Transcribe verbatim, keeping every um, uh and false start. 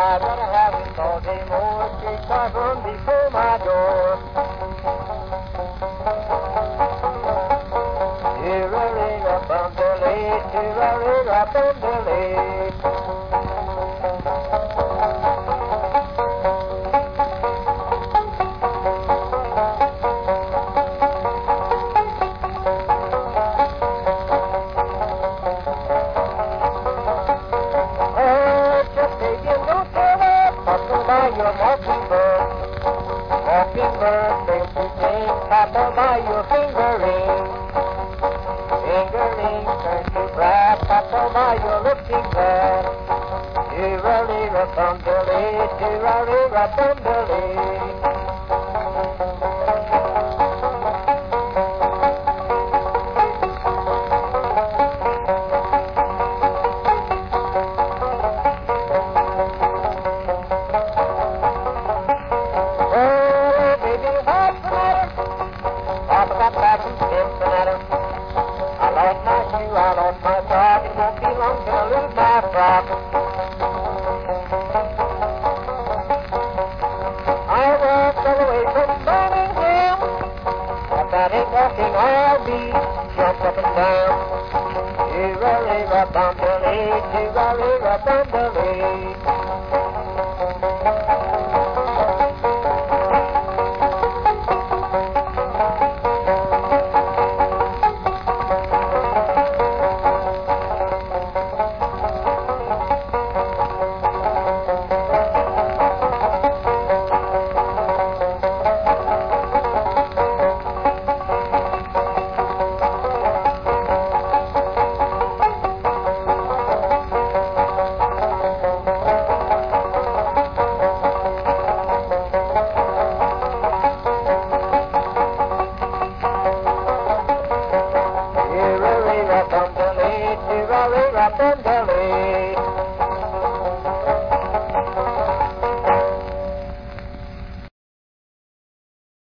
I'd rather have him all day more. Street cars run before my door. Tira-ri-ra-bum-de-lee, tira-ri-ra-bum-de-lee. Your mockingbird, mockingbird, sing to sing, papa by your finger ring, finger ring, turn to brass, papa by your looking glass. Tira-ri-ra-bum-de-lee, tira-ri-ra-bum-de-lee. I lost my shoe, I lost my sock, it won't be long till I lose my frock. I walked all the way from Birmingham, but that ain't walking, I'll be jumped up and down. Tira-ri-ra-bum-de-lee, tira-ri-ra-bum-de-lee.